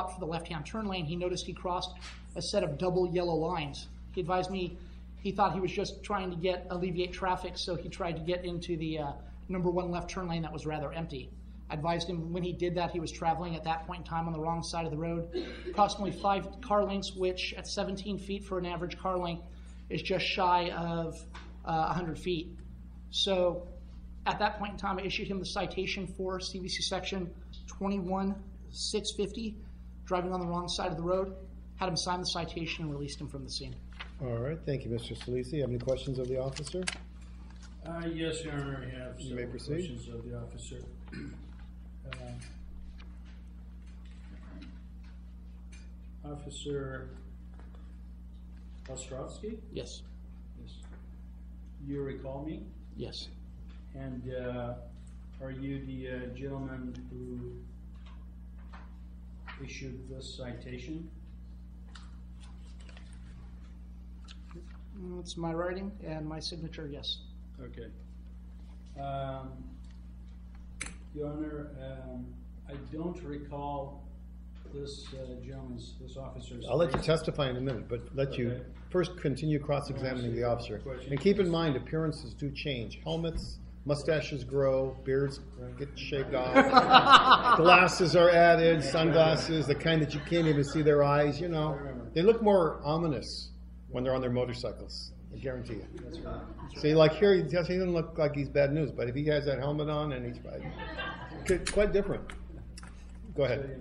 stopped for the left-hand turn lane, he noticed he crossed a set of double yellow lines. He advised me he thought he was just trying to alleviate traffic, so he tried to get into the number 1 left turn lane that was rather empty. I advised him when he did that, he was traveling at that point in time on the wrong side of the road, approximately 5 car lengths, which at 17 feet for an average car length is just shy of 100 feet. So at that point in time, I issued him the citation for CVC section 21-650, driving on the wrong side of the road, had him sign the citation and released him from the scene. All right, thank you, Mr. Salisi. You have any questions of the officer? Yes, Your Honor, I have You may several proceed. questions of the officer. Officer Ostrovsky? Yes. Yes. You recall me? Yes. And are you the gentleman who issued this citation? It's my writing and my signature, yes. Okay. Your Honor, I don't recall this this officer's I'll let you face. testify in a minute, but let you Okay. first continue cross-examining the officer. And keep in mind, appearances do change. Helmets, mustaches grow, beards get shaved off, glasses are added, sunglasses, the kind that you can't even see their eyes, you know. They look more ominous when they're on their motorcycles, I guarantee you. That's right. See, like here, he doesn't look like he's bad news, but if he has that helmet on and he's quite different. Go ahead.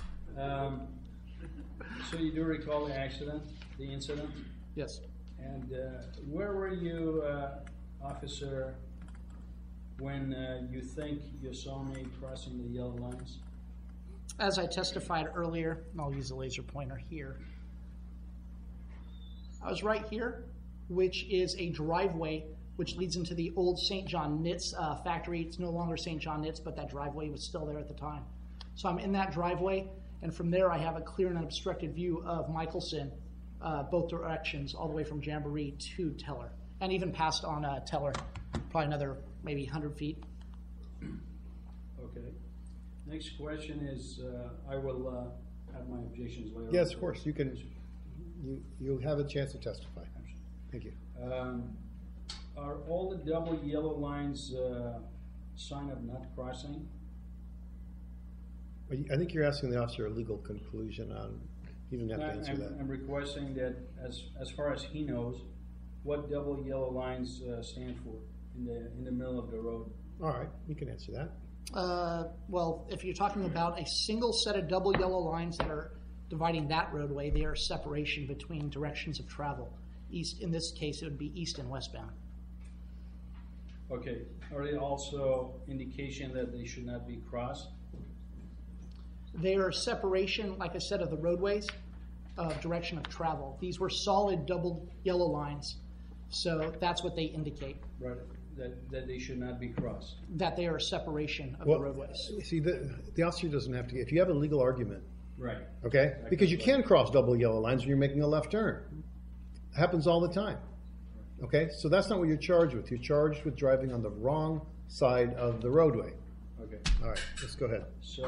So you do recall the accident, the incident? Yes. And where were you, officer, when you think you saw me crossing the yellow lines? As I testified earlier, and I'll use the laser pointer here, I was right here, which is a driveway which leads into the old St. John Knits factory. It's no longer St. John Knits, but that driveway was still there at the time. So I'm in that driveway, and from there I have a clear and unobstructed view of Michelson, both directions, all the way from Jamboree to Teller, and even past on Teller, probably another maybe 100 feet. Okay. Next question is, I will have my objections later. Yes, of course, you can. You have a chance to testify. Thank you. Are all the double yellow lines sign of not crossing? I think you're asking the officer a legal conclusion on. You don't have to answer that. I'm requesting that, as far as he knows, what double yellow lines stand for in the middle of the road. All right, you can answer that. Well, if you're talking about a single set of double yellow lines that are dividing that roadway, they are separation between directions of travel. East, in this case, it would be east and westbound. Okay. Are they also indication that they should not be crossed? They are separation, like I said, of the roadways of direction of travel. These were solid double yellow lines, so that's what they indicate, Right. That they should not be crossed. that they are a separation of the roadways. See, the officer doesn't have to. If you have a legal argument, Right. okay, because you can cross double yellow lines when you're making a left turn. It happens all the time. Okay, so that's not what you're charged with. You're charged with driving on the wrong side of the roadway. Okay. All right, let's go ahead. So,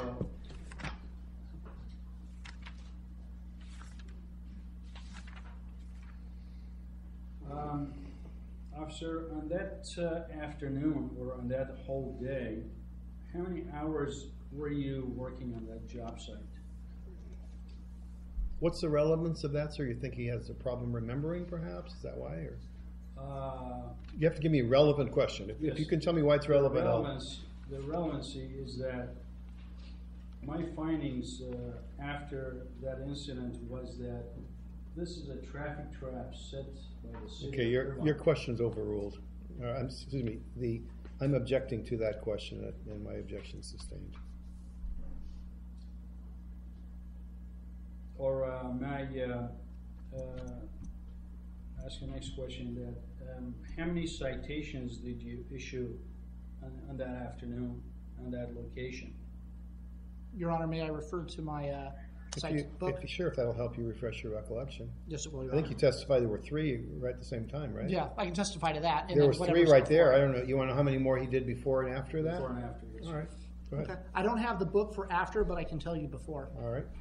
officer, on that afternoon or on that whole day, how many hours were you working on that job site? What's the relevance of that, sir? You think he has a problem remembering, perhaps? Is that why? Or you have to give me a relevant question. If you can tell me why it's relevant, The relevancy is that my findings after that incident was that this is a traffic trap set by the city. Okay, your question's overruled. Excuse me. I'm objecting to that question, and my objection is sustained. Or may I ask the next question? That how many citations did you issue on that afternoon on that location? Your Honor, may I refer to my site book? Sure, if that'll help you refresh your recollection. Yes, it will, Your I think Honor. you testified there were 3 right at the same time, right? Yeah, I can testify to that. And There then was 3 whatever's right there. before. I don't know. You want to know how many more he did before and after that? Before and after. Yes. All right. Go ahead. Okay. I don't have the book for after, but I can tell you before. All right.